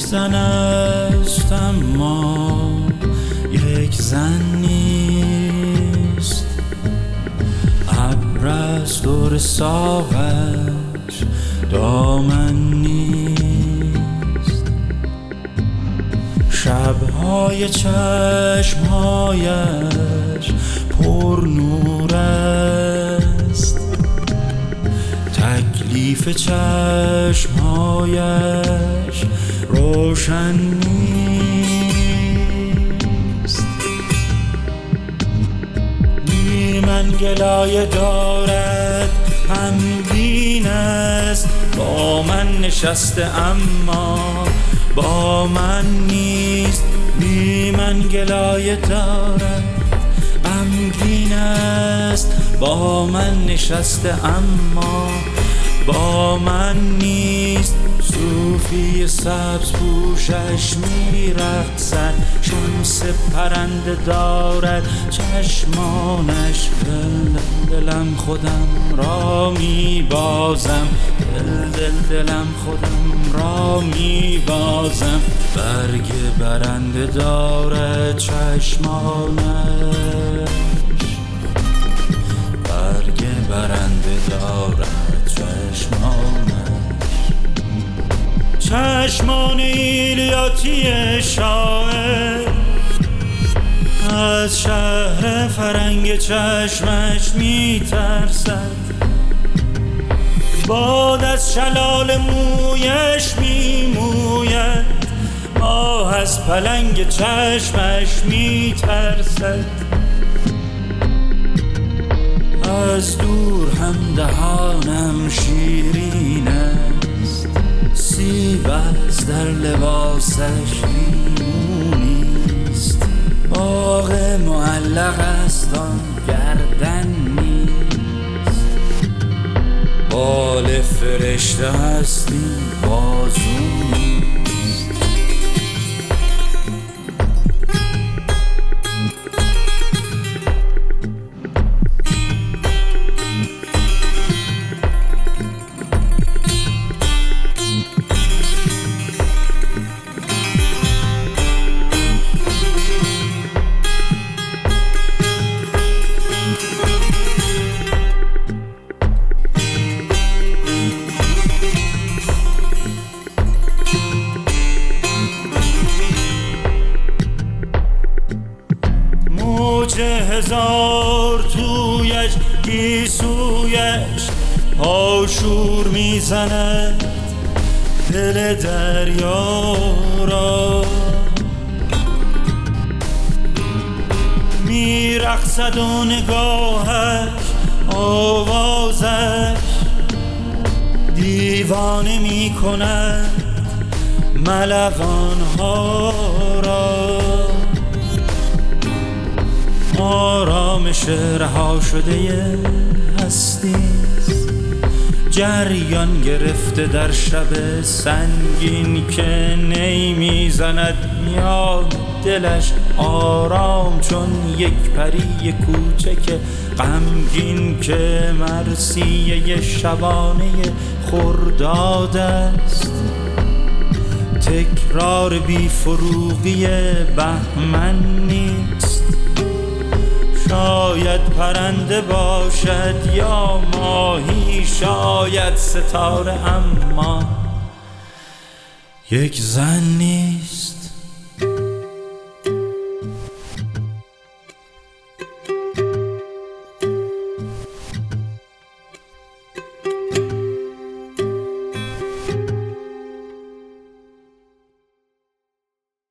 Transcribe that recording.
زن است اما یک زن نیست. ابر از دور ساقش دامن نیست. شبهای چشمهایش پر نور است. تکلیف چشمهایش روشن نیست. بی من گلایه دارد غمگین است. با من نشسته اما با من نیست. بی من گلایه دارد غمگین است. با من نشسته اما با من نیست. صوفی سبز پوشش میرقصد. شمس پرنده دارد چشمانش. دلم خودم را میبازم. دلم خودم را میبازم. برگ برنده دارد چشمانش. برگ برنده دارد چشمانش. چشمان ایلیاتی شاعر از شهر فرنگ چشمش میترسد. باد از شلال مویش میموید. ماه از پلنگ چشمش میترسد. از دور هم دهانم شیرین است. سیب از در لباسش لیمونیست. باغ معلق است آن گردن نیست. بال فرشته است این بازو نیست. موج هزار تویش گیسویش آشور میزند دل دریا را. میرقصد و نگاهش آوازش دیوانه میکند ملوانها را. آرامش رها شده هستیست. جریان گرفته در شب سنگین که نی میزند میان دلش آرام چون یک پری کوچک غمگین که مرثیه شبانه خرداد است. تکرار بی فروغی بهمن نیست. شاید پرنده باشد یا ماهی، شاید ستاره اما یک زن نیست.